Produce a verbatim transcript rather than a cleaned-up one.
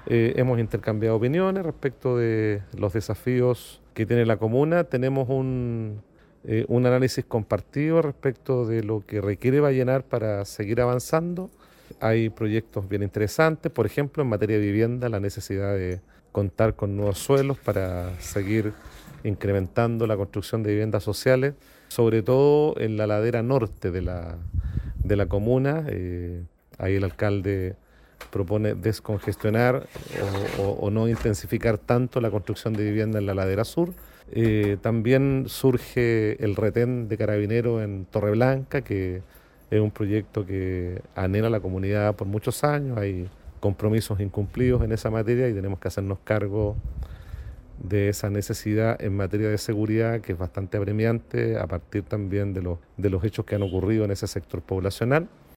Eh, hemos intercambiado opiniones respecto de los desafíos que tiene la comuna. Tenemos un, eh, un análisis compartido respecto de lo que requiere Vallenar para seguir avanzando. Hay proyectos bien interesantes, por ejemplo, en materia de vivienda, la necesidad de contar con nuevos suelos para seguir incrementando la construcción de viviendas sociales, sobre todo en la ladera norte de la, de la comuna. Eh, ahí el alcalde propone descongestionar o, o- o no intensificar tanto la construcción de vivienda en la ladera sur. Eh, también surge el retén de Carabineros en Torreblanca, que es un proyecto que anhela la comunidad por muchos años. Hay compromisos incumplidos en esa materia y tenemos que hacernos cargo de esa necesidad en materia de seguridad, que es bastante apremiante a partir también de los, de los hechos que han ocurrido en ese sector poblacional.